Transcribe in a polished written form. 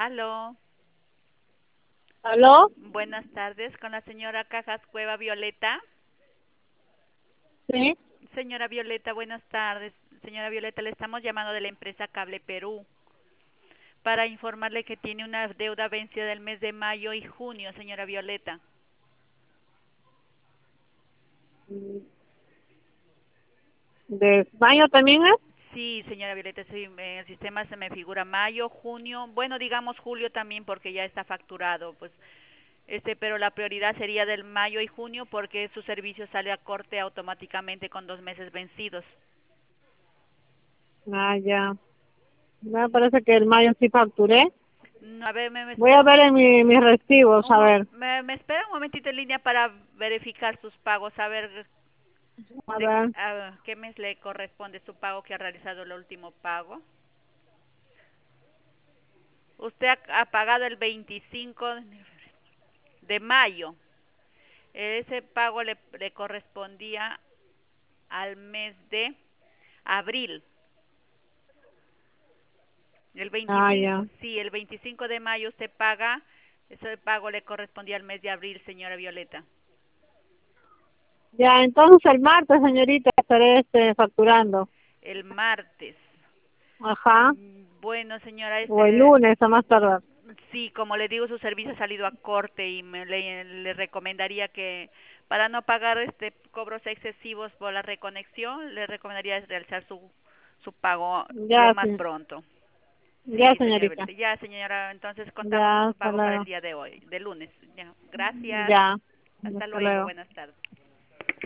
Aló, ¿Aló? buenas tardes con la señora Cajas Cueva Violeta. Sí. Señora Violeta, buenas tardes. Señora Violeta, le estamos llamando de la empresa Cable Perú para informarle que tiene una deuda vencida del mes de mayo y junio, señora Violeta. ¿De España también es? Sí, señora Violeta, sí, en el sistema se me figura mayo, junio, bueno, digamos julio también porque ya está facturado, pues pero la prioridad sería del mayo y junio porque su servicio sale a corte automáticamente con 2 meses vencidos. Ah, ya. Me parece que el mayo sí facturé. A ver, me Voy a espera ver en mis recibos, a ver. me espera un momentito en línea para verificar sus pagos, a ver A ver. a qué mes le corresponde su pago que ha realizado el último pago. Usted ha pagado el 25 de mayo. Ese pago le correspondía al mes de abril. El Ah, 25, ya. sí, el 25 de mayo usted paga, ese pago le correspondía al mes de abril, señora Violeta. Ya, entonces el martes, señorita, estaré facturando. El martes. Ajá. Bueno, señora, O el lunes, a más tardar. sí, como le digo, su servicio ha salido a corte y le recomendaría que para no pagar cobros excesivos por la reconexión, le recomendaría realizar su pago lo Ya, más sí. pronto. Ya, Sí, señora señorita. Violeta. Ya, señora, entonces contamos con Ya, su hasta pago para el luego. día de hoy, de lunes. Ya, gracias. Ya. Hasta Hasta luego, luego. buenas tardes.